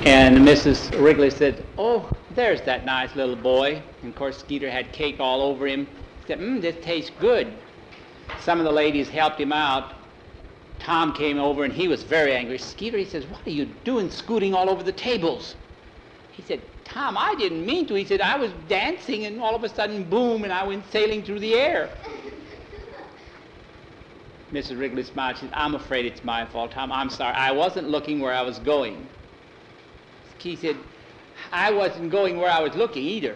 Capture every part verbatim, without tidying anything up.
And Missus Wrigley said, "Oh, there's that nice little boy." And of course, Skeeter had cake all over him. He said, "Mmm, this tastes good." Some of the ladies helped him out. Tom came over and he was very angry. "Skeeter," he says, "what are you doing scooting all over the tables?" He said, "Tom, I didn't mean to." He said, "I was dancing and all of a sudden, boom, and I went sailing through the air." Missus Wrigley smiled. She said, "I'm afraid it's my fault, Tom. I'm sorry. I wasn't looking where I was going." He said, "I wasn't going where I was looking either."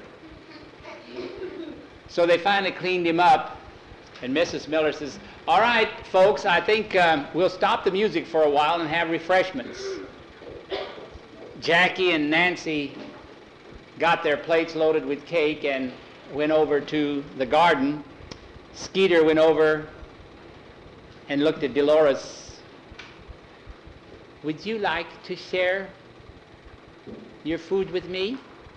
So they finally cleaned him up, and Missus Miller says, "All right, folks, I think um, we'll stop the music for a while and have refreshments." Jackie and Nancy got their plates loaded with cake and went over to the garden. Skeeter went over and looked at Dolores. "Would you like to share your food with me?"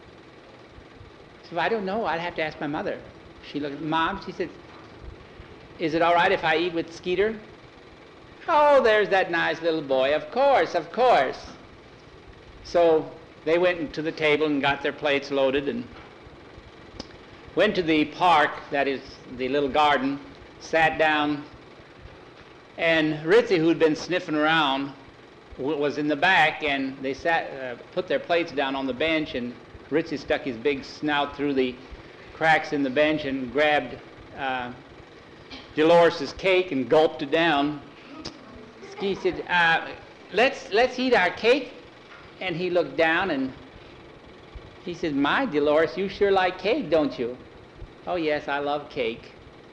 So "I don't know. I'd have to ask my mother." She looked at Mom. She said, "Is it all right if I eat with Skeeter?" "Oh, there's that nice little boy. Of course, of course." So they went to the table and got their plates loaded and went to the park, that is the little garden, sat down, and Ritzy, who'd been sniffing around, was in the back, and they sat, uh, put their plates down on the bench, and Ritzy stuck his big snout through the cracks in the bench and grabbed uh, Dolores' cake and gulped it down. He said, uh, let's, let's eat our cake." And he looked down and he said, "My, Dolores, you sure like cake, don't you?" "Oh, yes, I love cake."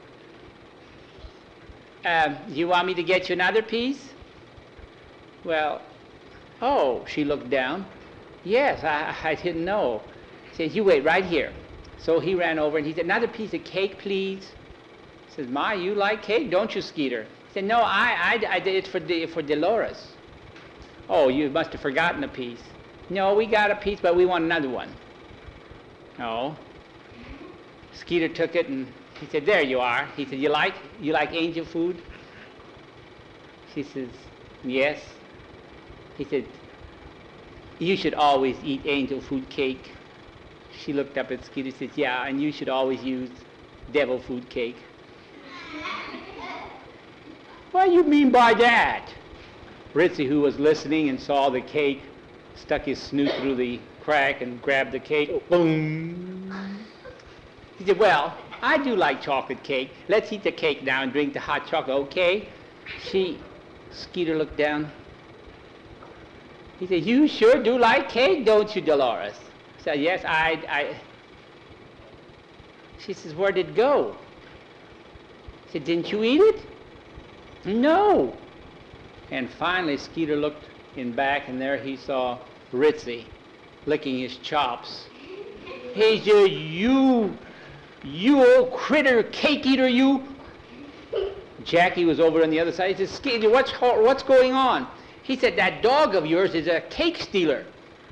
Uh, "you want me to get you another piece?" "Well, oh," she looked down. "Yes, I, I didn't know." He said, "You wait right here." So he ran over and he said, "Another piece of cake, please." He says, "My, you like cake, don't you, Skeeter?" He said, "No, I, I, I did it for, De, for Dolores." "Oh, you must have forgotten a piece." "No, we got a piece, but we want another one." "Oh." Skeeter took it and he said, "There you are." He said, "You like, you like angel food?" She says, "Yes." He said, "You should always eat angel food cake." She looked up at Skeeter and said, "Yeah, and you should always use devil food cake." "What do you mean by that?" Ritzy, who was listening and saw the cake, stuck his snoot through the crack and grabbed the cake. Boom! He said, "Well, I do like chocolate cake. Let's eat the cake now and drink the hot chocolate, okay?" She, Skeeter looked down. He said, "You sure do like cake, don't you, Dolores?" I said, "Yes, I, I." She says, "Where did it go?" I said, "Didn't you eat it?" "No." And finally, Skeeter looked in back, and there he saw Ritzy licking his chops. He said, "You, you old critter, cake eater, you." Jackie was over on the other side. He said, "Skeeter, what's, what's going on?" He said, "That dog of yours is a cake stealer."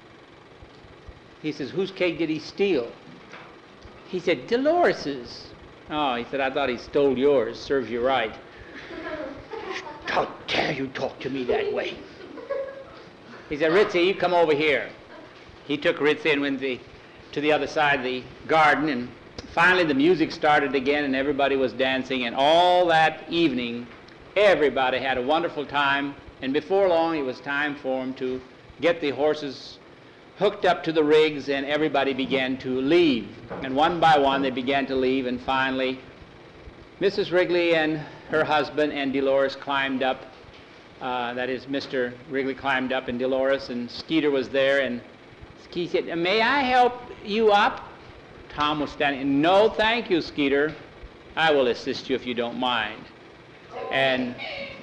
He says, "Whose cake did he steal?" He said, "Dolores's." "Oh," he said, "I thought he stole yours. Serves you right." "How dare you talk to me that way?" He said, "Ritzy, you come over here." He took Ritzy and went the, to the other side of the garden, and finally the music started again and everybody was dancing, and all that evening everybody had a wonderful time, and before long it was time for them to get the horses hooked up to the rigs, and everybody began to leave. And one by one they began to leave, and finally Missus Wrigley and her husband and Dolores climbed up. Uh, that is, Mister Wrigley climbed up and Dolores, and Skeeter was there, and he said, "May I help you up?" Tom was standing. "No, thank you, Skeeter. I will assist you if you don't mind." And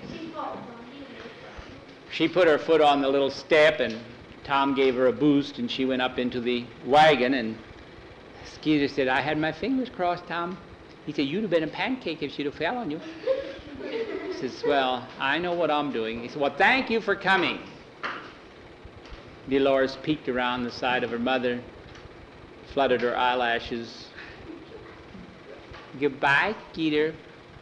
she put her foot on the little step, and Tom gave her a boost, and she went up into the wagon, and Skeeter said, "I had my fingers crossed, Tom." He said, "You'd have been a pancake if she'd have fell on you." He says, "Well, I know what I'm doing." He said, "Well, thank you for coming." Dolores peeked around the side of her mother, fluttered her eyelashes. "Goodbye, Skeeter."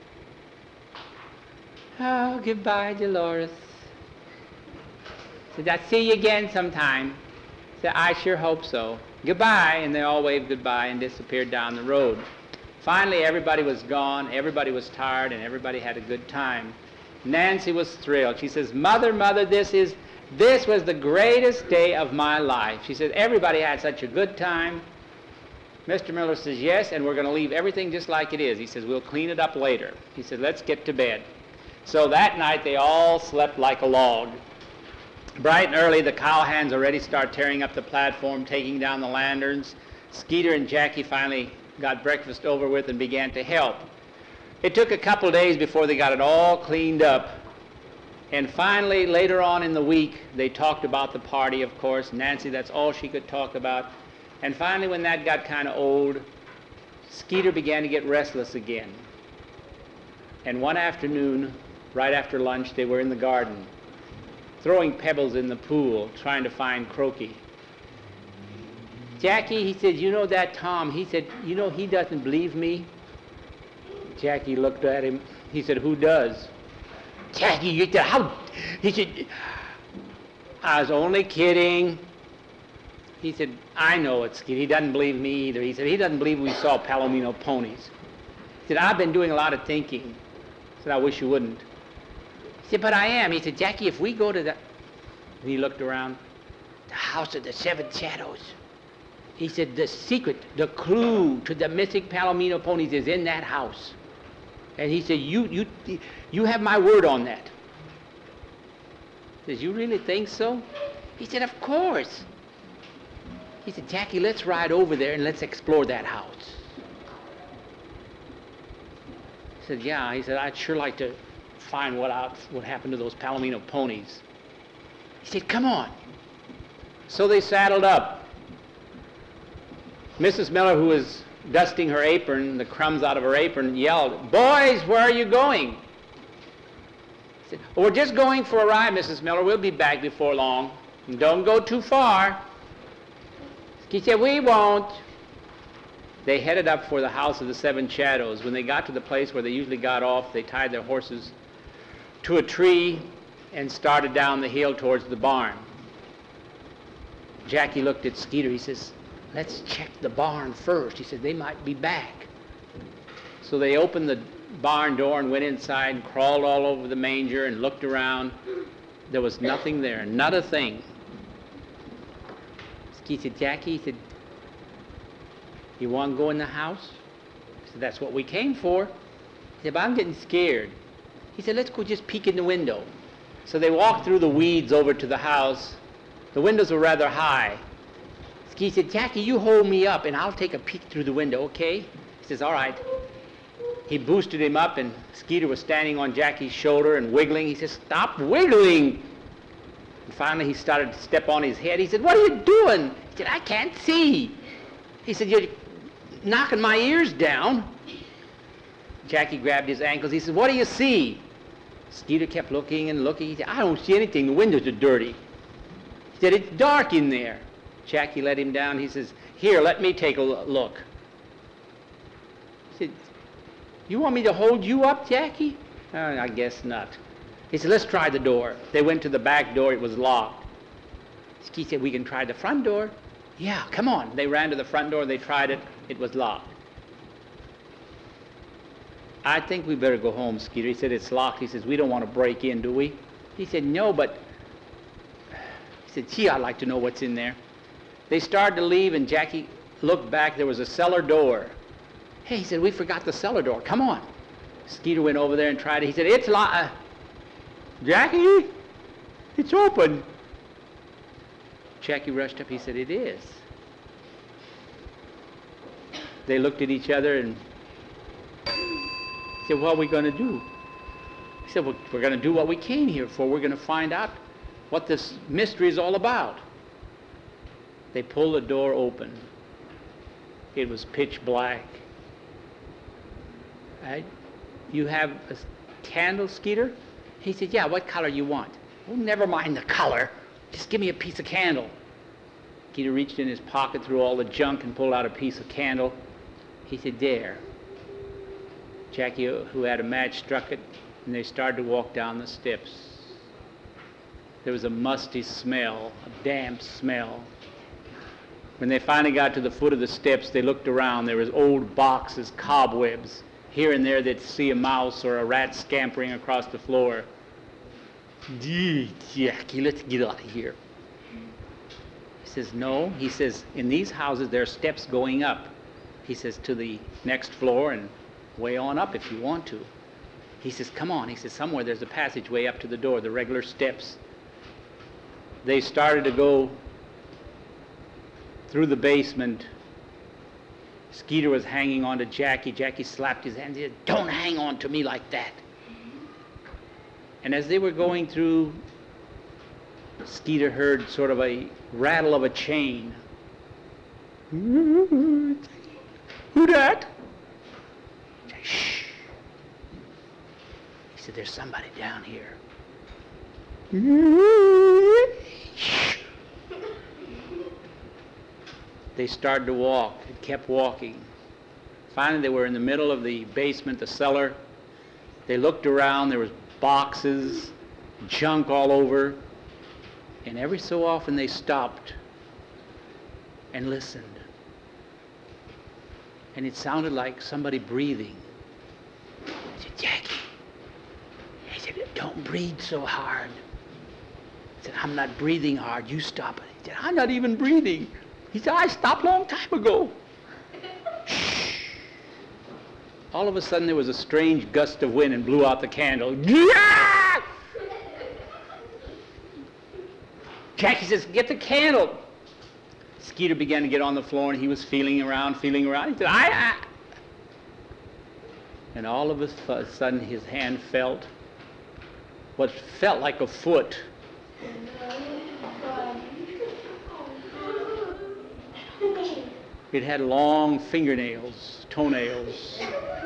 "Oh, goodbye, Dolores." Said, "I'll see you again sometime." Said, I sure hope so. Goodbye. And they all waved goodbye and disappeared down the road. Finally, everybody was gone, everybody was tired, and everybody had a good time. Nancy was thrilled. She says, Mother, Mother, this is, this was the greatest day of my life. She said, everybody had such a good time. Mister Miller says, yes, and we're going to leave everything just like it is. He says, we'll clean it up later. He said, let's get to bed. So that night, they all slept like a log. Bright and early, the cowhands already start tearing up the platform, taking down the lanterns. Skeeter and Jackie finally got breakfast over with and began to help. It took a couple days before they got it all cleaned up. And finally, later on in the week, they talked about the party, of course. Nancy, that's all she could talk about. And finally, when that got kind of old, Skeeter began to get restless again. And one afternoon, right after lunch, they were in the garden, throwing pebbles in the pool, trying to find Croaky. Jackie, he said, you know that Tom, he said, you know, he doesn't believe me. Jackie looked at him. He said, who does? Jackie, you said, how? He said, I was only kidding. He said, I know it's kidding. He doesn't believe me either. He said, he doesn't believe we saw Palomino ponies. He said, I've been doing a lot of thinking. He said, I wish you wouldn't. He said, but I am. He said, Jackie, if we go to the, and he looked around, the house of the seven shadows. He said, the secret, the clue to the missing Palomino ponies is in that house. And he said, you, you, you have my word on that. He says, you really think so? He said, of course. He said, Jackie, let's ride over there and let's explore that house. He said, yeah. He said, I'd sure like to find what out, what happened to those Palomino ponies. He said, come on. So they saddled up. Missus Miller, who was dusting her apron, the crumbs out of her apron, yelled, boys, where are you going? He said, well, we're just going for a ride, Missus Miller. We'll be back before long. And don't go too far. He said, we won't. They headed up for the house of the seven shadows. When they got to the place where they usually got off, they tied their horses to a tree and started down the hill towards the barn. Jackie looked at Skeeter. He says, let's check the barn first. He said, they might be back. So they opened the barn door and went inside and crawled all over the manger and looked around. There was nothing there, not a thing. He said, Jackie, he said, you want to go in the house? I said, that's what we came for. He said, but I'm getting scared. He said, let's go just peek in the window. So they walked through the weeds over to the house. The windows were rather high. He said, Jackie, you hold me up and I'll take a peek through the window, okay? He says, all right. He boosted him up and Skeeter was standing on Jackie's shoulder and wiggling. He says, stop wiggling. And finally he started to step on his head. He said, what are you doing? He said, I can't see. He said, you're knocking my ears down. Jackie grabbed his ankles. He said, what do you see? Skeeter kept looking and looking. He said, I don't see anything. The windows are dirty. He said, it's dark in there. Jackie let him down. He says, here, let me take a look. He said, you want me to hold you up, Jackie? Uh, I guess not. He said, let's try the door. They went to the back door. It was locked. He said, we can try the front door. Yeah, come on. They ran to the front door. They tried it. It was locked. I think we better go home, Skeeter. He said, it's locked. He says, we don't want to break in, do we? He said, no, but... He said, gee, I'd like to know what's in there. They started to leave, and Jackie looked back. There was a cellar door. Hey, he said, we forgot the cellar door. Come on. Skeeter went over there and tried it. He said, it's locked. Uh, Jackie, it's open. Jackie rushed up. He said, it is. They looked at each other and said, what are we going to do? He said, well, we're going to do what we came here for. We're going to find out what this mystery is all about. They pulled the door open. It was pitch black. Right? You have a candle, Skeeter? He said, yeah, what color you want? Oh, never mind the color. Just give me a piece of candle. Skeeter reached in his pocket through all the junk and pulled out a piece of candle. He said, there. Jackie, who had a match, struck it, and they started to walk down the steps. There was a musty smell, a damp smell. When they finally got to the foot of the steps, they looked around. There was old boxes, cobwebs. Here and there they'd see a mouse or a rat scampering across the floor. Gee, Jackie, let's get out of here. He says, no. He says, in these houses there are steps going up. He says, to the next floor and way on up if you want to. He says, come on. He says, somewhere there's a passageway up to the door, the regular steps. They started to go through the basement. Skeeter was hanging on to Jackie. Jackie slapped his hand. He said, don't hang on to me like that. And as they were going through, Skeeter heard sort of a rattle of a chain. Who that? Shh. He said, there's somebody down here. Shh. They started to walk. It kept walking. Finally, they were in the middle of the basement, the cellar. They looked around. There was boxes, junk all over. And every so often they stopped and listened. And it sounded like somebody breathing. I said, Jackie, he said, don't breathe so hard. I said, I'm not breathing hard. You stop it. He said, I'm not even breathing. He said, I stopped a long time ago. Shh. All of a sudden there was a strange gust of wind and blew out the candle. Yeah! Jackie says, get the candle. Skeeter began to get on the floor and he was feeling around, feeling around. He said, I, I. And all of a sudden his hand felt what felt like a foot. It had long fingernails, toenails.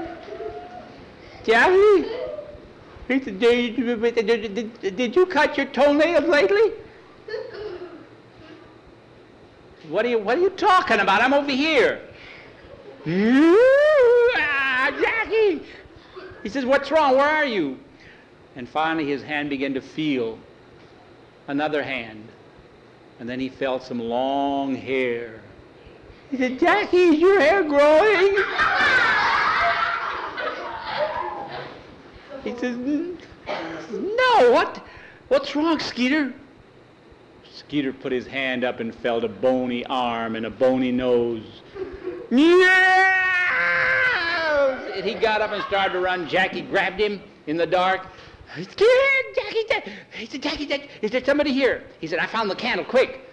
Jackie, did, did, did, did you cut your toenails lately? What are you, what are you talking about? I'm over here. Ah, Jackie! He says, what's wrong? Where are you? And finally his hand began to feel another hand. And then he felt some long hair. He said, Jackie, is your hair growing? He says, no, what? What's wrong, Skeeter? Skeeter put his hand up and felt a bony arm and a bony nose. And he got up and started to run. Jackie grabbed him in the dark. Scared, Jackie. He said, Jackie, is there somebody here? He said, I found the candle, quick.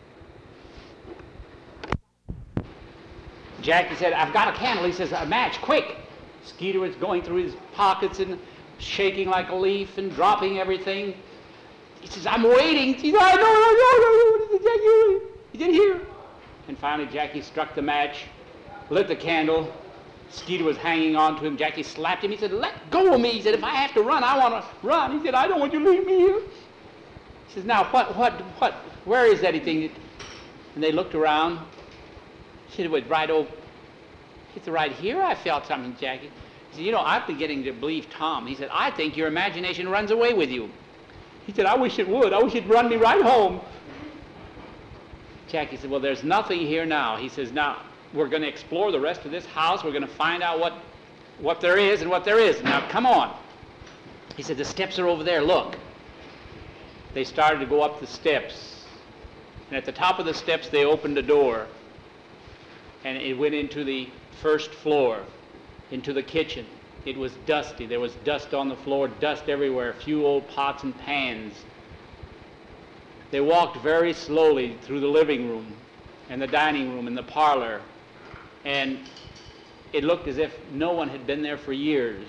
Jackie said, I've got a candle. He says, a match, quick. Skeeter was going through his pockets and shaking like a leaf and dropping everything. He says, I'm waiting. He said, I know, I know, I know. Jackie, he didn't hear. And finally, Jackie struck the match, lit the candle. Skeeter was hanging on to him. Jackie slapped him. He said, let go of me. He said, if I have to run, I want to run. He said, I don't want you to leave me here. He says, now, what, what, what, where is anything? And they looked around. He said, it was right over. He said, right here I felt something, Jackie. He said, you know, I've been getting to believe Tom. He said, I think your imagination runs away with you. He said, I wish it would. I wish it'd run me right home. Jackie said, well, there's nothing here now. He says, now, we're going to explore the rest of this house. We're going to find out what, what there is and what there isn't. Now, come on. He said, the steps are over there. Look. They started to go up the steps. And at the top of the steps, they opened a door. And it went into the first floor, into the kitchen. It was dusty. There was dust on the floor, dust everywhere, a few old pots and pans. They walked very slowly through the living room and the dining room and the parlor, and it looked as if no one had been there for years.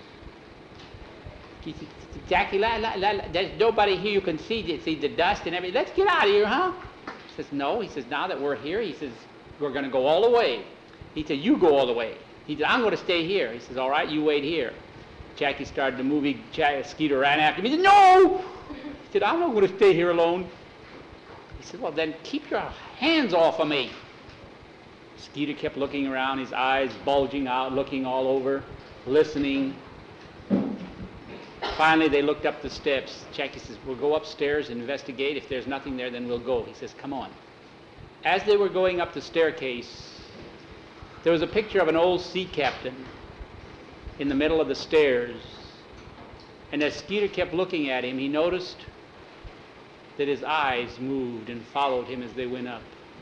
He said, Jackie, la, la, la, there's nobody here. You can see, see the dust and everything. Let's get out of here, huh? He says, no. He says, now that we're here, he says, we're going to go all the way. He said, you go all the way. He said, I'm going to stay here. He says, all right, you wait here. Jackie started to move. He, Skeeter ran after him. He said, no! He said, I'm not going to stay here alone. He said, well, then keep your hands off of me. Skeeter kept looking around, his eyes bulging out, looking all over, listening. Finally, they looked up the steps. Jackie says, we'll go upstairs and investigate. If there's nothing there, then we'll go. He says, come on. as they were going up the staircase, there was a picture of an old sea captain in the middle of the stairs. And as Skeeter kept looking at him, he noticed that his eyes moved and followed him as they went up.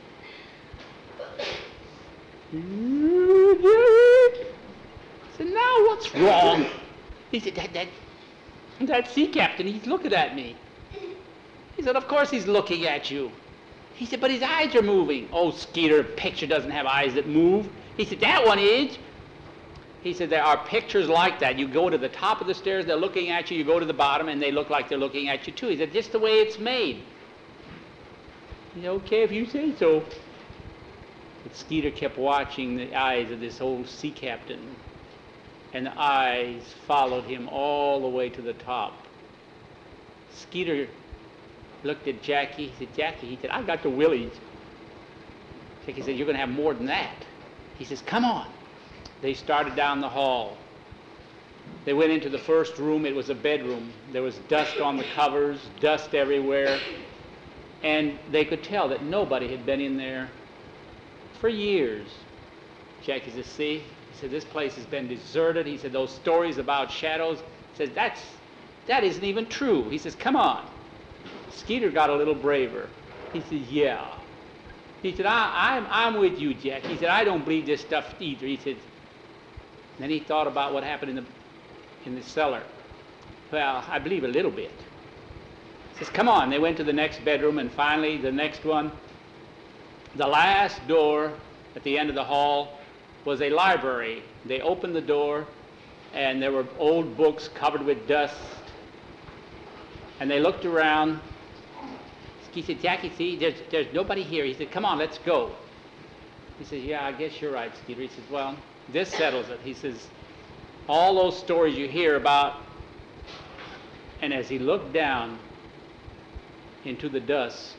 I said, now what's wrong? He said, that, that, that sea captain, he's looking at me. He said, of course he's looking at you. He said, but his eyes are moving. Oh, Skeeter, a picture doesn't have eyes that move. He said, that one is. He said, there are pictures like that. You go to the top of the stairs, they're looking at you. You go to the bottom, and they look like they're looking at you, too. He said, just the way it's made. He said, okay, if you say so. But Skeeter kept watching the eyes of this old sea captain, and the eyes followed him all the way to the top. Skeeter looked at Jackie. He said, Jackie, he said, I got the willies. Jackie said, you're going to have more than that. He says, come on. They started down the hall. They went into the first room. It was a bedroom. There was dust on the covers, dust everywhere. And they could tell that nobody had been in there for years. Jackie says, see? He said, this place has been deserted. He said, those stories about shadows, he says, that's, that isn't even true. He says, come on. Skeeter got a little braver. He said, yeah. He said, I, I'm, I'm with you, Jack. He said, I don't believe this stuff either. He said, then he thought about what happened in the, in the cellar. Well, I believe a little bit. He says, come on. They went to the next bedroom, and finally the next one, the last door at the end of the hall was a library. They opened the door, and there were old books covered with dust. And they looked around. He said, Jackie, see, there's, there's nobody here. He said, come on, let's go. He says, yeah, I guess you're right, Skeeter. He says, well, this settles it. He says, all those stories you hear about, and as he looked down into the dust,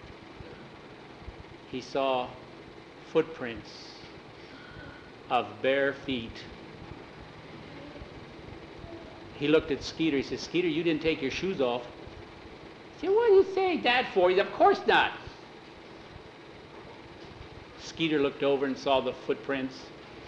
he saw footprints of bare feet. He looked at Skeeter. He says, Skeeter, you didn't take your shoes off. He said, what are you saying that for? He said, of course not. Skeeter looked over and saw the footprints.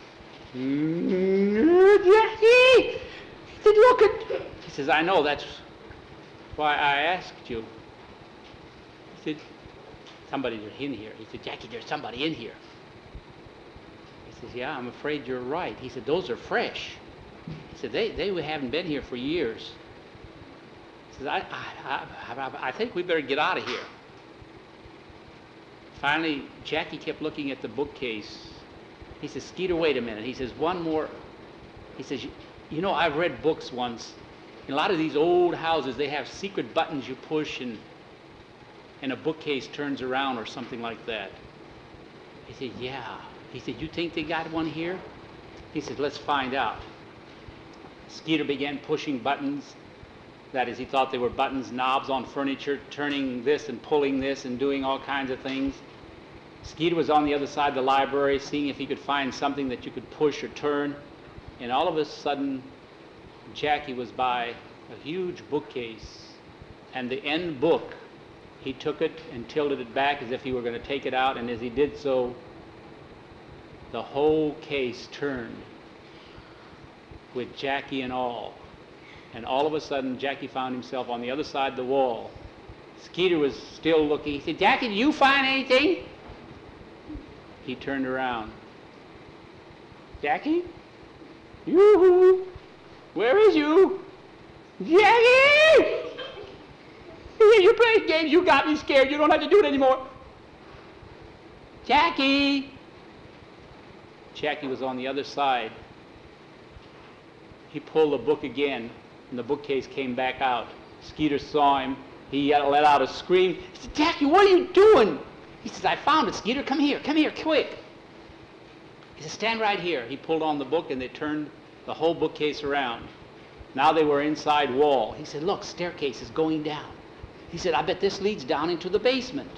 Mm-hmm. He said, look at... He says, I know, that's why I asked you. He said, somebody's in here. He said, Jackie, there's somebody in here. He says, yeah, I'm afraid you're right. He said, those are fresh. He said, they, they haven't been here for years. He says, I, I, I, I think we better get out of here. Finally, Jackie kept looking at the bookcase. He says, Skeeter, wait a minute. He says, one more. He says, you, you know, I've read books once. In a lot of these old houses, they have secret buttons you push, and, and a bookcase turns around or something like that. He said, yeah. He said, you think they got one here? He said, let's find out. Skeeter began pushing buttons. That is, he thought they were buttons, knobs on furniture, turning this and pulling this and doing all kinds of things. Skeeter was on the other side of the library, seeing if he could find something that you could push or turn. And all of a sudden, Jackie was by a huge bookcase. And the end book, he took it and tilted it back as if he were going to take it out. And as he did so, the whole case turned, with Jackie and all. And all of a sudden, Jackie found himself on the other side of the wall. Skeeter was still looking. He said, Jackie, did you find anything? He turned around. Jackie? Yoo-hoo! Where is you? Jackie! You're playing games. You got me scared. You don't have to do it anymore. Jackie! Jackie was on the other side. He pulled the book again, and the bookcase came back out. Skeeter saw him. He let out a scream. He said, Jackie, what are you doing? He says, I found it, Skeeter. Come here. Come here, quick. He said, stand right here. He pulled on the book, and they turned the whole bookcase around. Now they were inside wall. He said, look, staircase is going down. He said, I bet this leads down into the basement.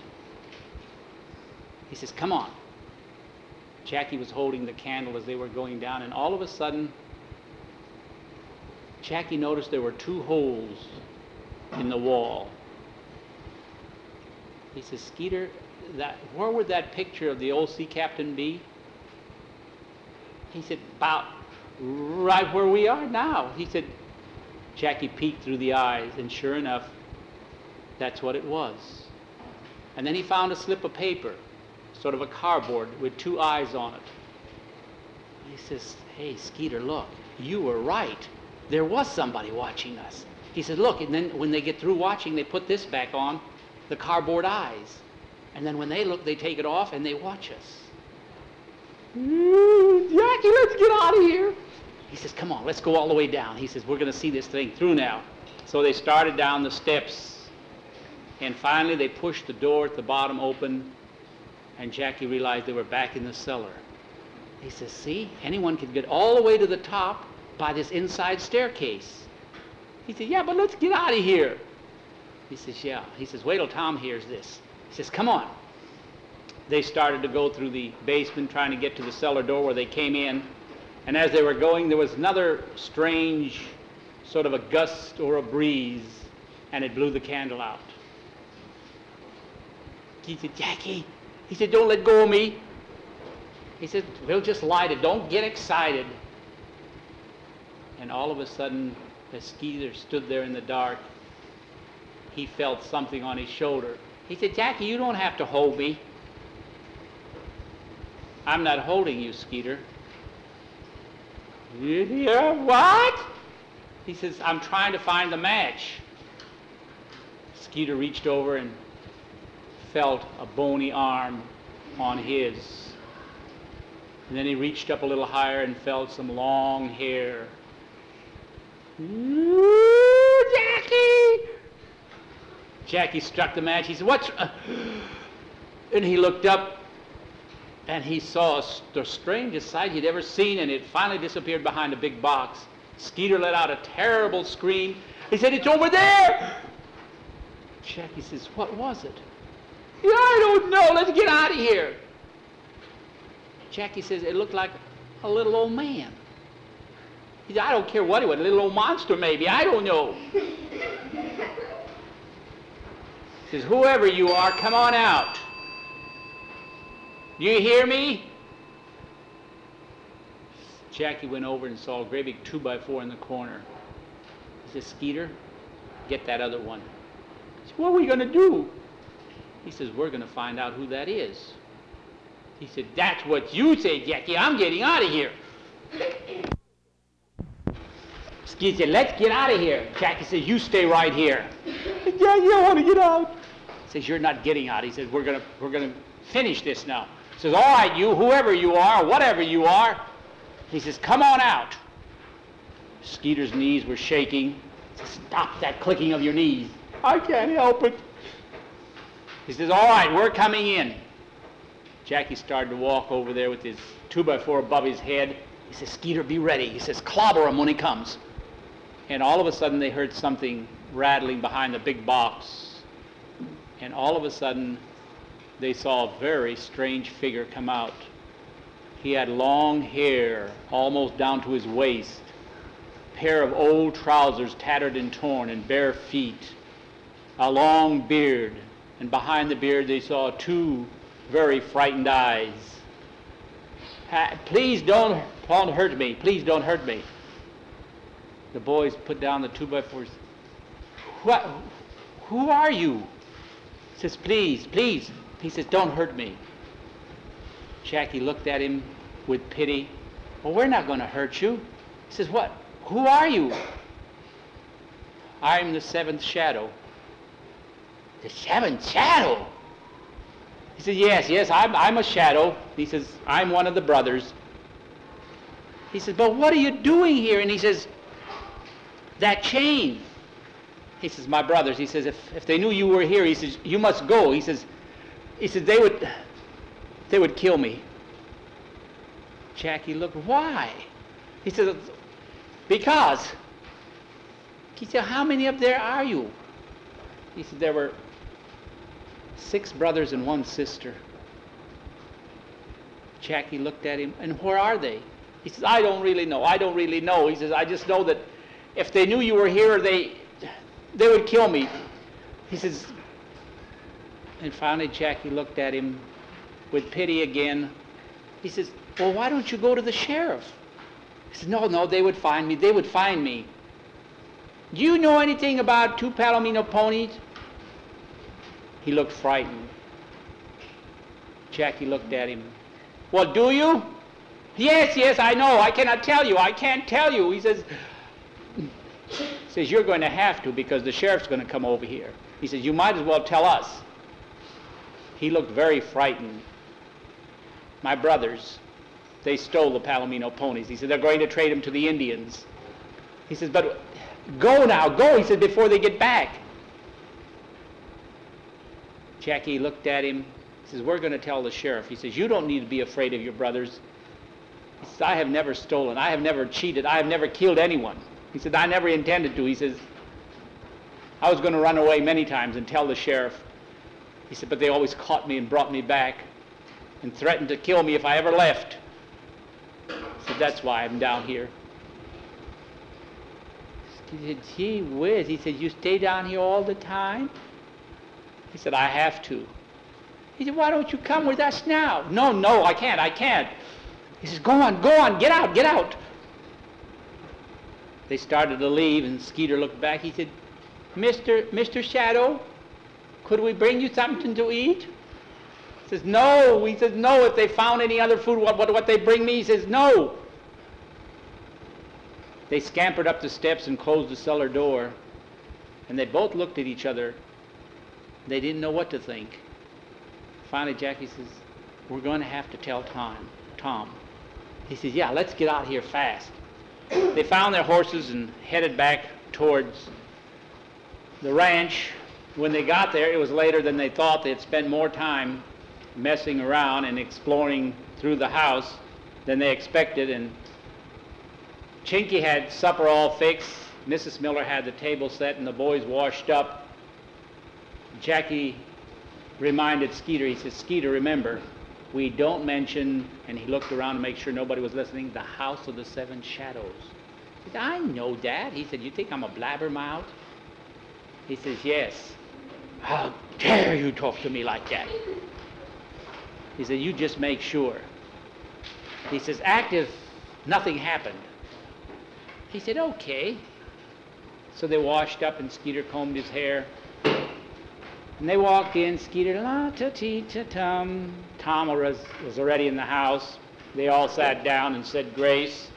He says, come on. Jackie was holding the candle as they were going down, and all of a sudden, Jackie noticed there were two holes in the wall. He says, Skeeter, that, where would that picture of the old sea captain be? He said, about right where we are now. He said, Jackie peeked through the eyes, and sure enough, that's what it was. And then he found a slip of paper, sort of a cardboard with two eyes on it. He says, hey, Skeeter, look, you were right. There was somebody watching us. He said, look, and then when they get through watching, they put this back on, the cardboard eyes. And then when they look, they take it off and they watch us. Ooh, Jackie, let's get out of here. He says, come on, let's go all the way down. He says, we're going to see this thing through now. So they started down the steps. And finally, they pushed the door at the bottom open. And Jackie realized they were back in the cellar. He says, see, anyone could get all the way to the top by this inside staircase. He said, yeah, but let's get out of here. He says, yeah. He says, wait till Tom hears this. He says, come on. They started to go through the basement trying to get to the cellar door where they came in. And as they were going, there was another strange sort of a gust or a breeze, and it blew the candle out. He said, Jackie, he said, don't let go of me. He said, we'll just light it. Don't get excited. And all of a sudden, as Skeeter stood there in the dark, he felt something on his shoulder. He said, Jackie, you don't have to hold me. I'm not holding you, Skeeter. Yeah, what? He says, I'm trying to find the match. Skeeter reached over and felt a bony arm on his. And then he reached up a little higher and felt some long hair. Ooh, Jackie! Jackie struck the match. He said, what's... Uh? And he looked up, and he saw the strangest sight he'd ever seen, and it finally disappeared behind a big box. Skeeter let out a terrible scream. He said, it's over there! Jackie says, what was it? Yeah, I don't know. Let's get out of here. Jackie says, it looked like a little old man. He said, I don't care what it was, a little old monster maybe, I don't know. He says, whoever you are, come on out. You hear me? Jackie went over and saw a great big two by four in the corner. He says, Skeeter, get that other one. He said, what are we going to do? He says, we're going to find out who that is. He said, that's what you say, Jackie. I'm getting out of here. Skeeter said, let's get out of here. Jackie says, you stay right here. Jackie, I want to get out. He says, you're not getting out. He says, we're going to we're going to finish this now. He says, all right, you, whoever you are, whatever you are. He says, come on out. Skeeter's knees were shaking. He says, stop that clicking of your knees. I can't help it. He says, all right, we're coming in. Jackie started to walk over there with his two by four above his head. He says, Skeeter, be ready. He says, clobber him when he comes. And all of a sudden they heard something rattling behind the big box. And all of a sudden they saw a very strange figure come out. He had long hair almost down to his waist, a pair of old trousers tattered and torn, and bare feet, a long beard, and behind the beard they saw two very frightened eyes. Please don't, don't hurt me. Please don't hurt me. The boys put down the two by fours. What? Who are you? He says, please, please. He says, don't hurt me. Jackie looked at him with pity. Well, we're not going to hurt you. He says, what? Who are you? I'm the seventh shadow. The seventh shadow? He says, yes, yes, I'm, I'm a shadow. He says, I'm one of the brothers. He says, but what are you doing here? And he says, that chain. He says, my brothers. He says, if, if they knew you were here, he says, you must go. He says, he says, they would, they would kill me. Jackie looked, why? He says, because. He said, how many up there are you? He said, there were six brothers and one sister. Jackie looked at him, and where are they? He says, I don't really know. I don't really know. He says, I just know that if they knew you were here, they, they would kill me. He says, And finally Jackie looked at him with pity again. He says, well, why don't you go to the sheriff? He says, no, no, they would find me. They would find me. Do you know anything about two Palomino ponies? He looked frightened. Jackie looked at him. Well, do you? Yes, yes, I know. I cannot tell you. I can't tell you. He says, he says, you're going to have to because the sheriff's going to come over here. He says, you might as well tell us. He looked very frightened. My brothers, they stole the Palomino ponies. He said, they're going to trade them to the Indians. He says, but go now, go, he said, before they get back. Jackie looked at him. He says, we're going to tell the sheriff. He says, you don't need to be afraid of your brothers. He says, I have never stolen. I have never cheated. I have never killed anyone. He said, I never intended to. He says, I was going to run away many times and tell the sheriff. He said, but they always caught me and brought me back and threatened to kill me if I ever left. He said, that's why I'm down here. He said, gee whiz. He said, you stay down here all the time? He said, I have to. He said, why don't you come with us now? No, no, I can't, I can't. He says, go on, go on, get out, get out. They started to leave, and Skeeter looked back. He said, Mister Mister Shadow, could we bring you something to eat? He says, no. He says, no. If they found any other food, what, what, what they bring me? He says, no. They scampered up the steps and closed the cellar door, and they both looked at each other. They didn't know what to think. Finally, Jackie says, we're going to have to tell Tom. Tom. He says, yeah, let's get out here fast. They found their horses and headed back towards the ranch. When they got there, it was later than they thought. They had spent more time messing around and exploring through the house than they expected. And Chinky had supper all fixed. Missus Miller had the table set and the boys washed up. Jackie reminded Skeeter, he said, Skeeter, remember, we don't mention, and he looked around to make sure nobody was listening, the House of the Seven Shadows. He said, I know that. He said, you think I'm a blabbermouth? He says, yes. How dare you talk to me like that? He said, you just make sure. He says, act if nothing happened. He said, okay. So they washed up and Skeeter combed his hair. And they walked in, Skeeter, la-ta-tee-ta-tum. Tom was, was already in the house. They all sat down and said grace.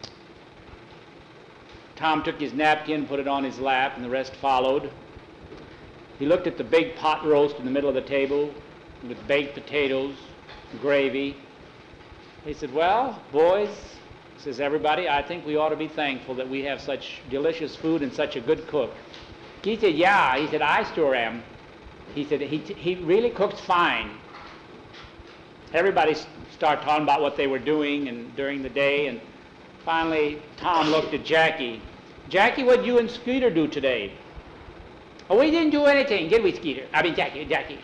Tom took his napkin, put it on his lap, and the rest followed. He looked at the big pot roast in the middle of the table with baked potatoes, gravy. He said, well, boys, says everybody, I think we ought to be thankful that we have such delicious food and such a good cook. He said, yeah. He said, I sure am. He said, he, he really cooks fine. Everybody started talking about what they were doing and during the day, and finally Tom looked at Jackie. Jackie, what did you and Skeeter do today? Oh, we didn't do anything, did we, Skeeter? I mean, Jackie, Jackie.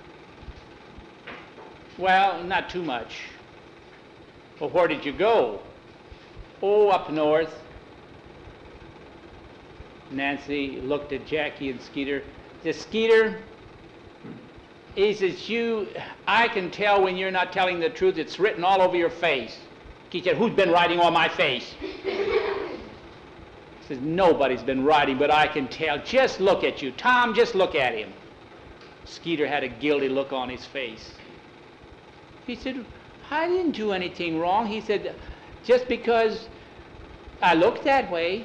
Well, not too much. Well, where did you go? Oh, up north. Nancy looked at Jackie and Skeeter. Says, Skeeter, he says, you, I can tell when you're not telling the truth. It's written all over your face. He said, who's been writing on my face? He says, nobody's been writing, but I can tell. Just look at you. Tom, just look at him. Skeeter had a guilty look on his face. He said, I didn't do anything wrong. He said, just because I look that way.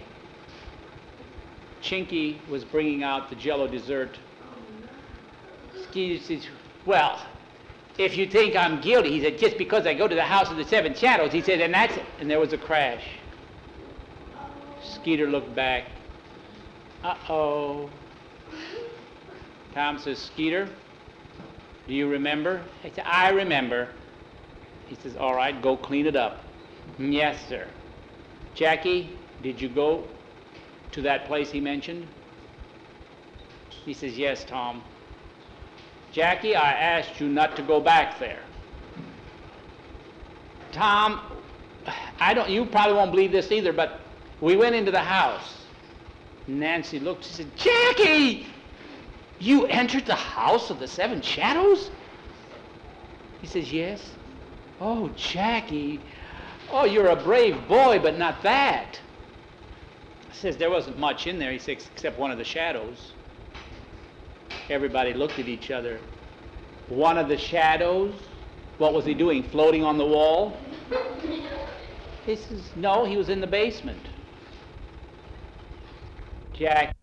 Chinky was bringing out the Jell-O dessert. Skeeter says, well, if you think I'm guilty, he said, just because I go to the House of the Seven Shadows, he said, and that's it. And there was a crash. Skeeter looked back. Uh-oh. Tom says, Skeeter, do you remember? I said, I remember. He says, all right, go clean it up. Yes, sir. Jackie, did you go to that place he mentioned? He says, yes, Tom. Jackie, I asked you not to go back there. Tom, I don't, you probably won't believe this either, but we went into the house. Nancy looked, she said, Jackie! You entered the house of the seven shadows? He says, yes. Oh, Jackie. Oh, you're a brave boy, but not that. He says there wasn't much in there, he says, except one of the shadows. Everybody looked at each other. One of the shadows? What was he doing, floating on the wall? He says, no, he was in the basement. Jack,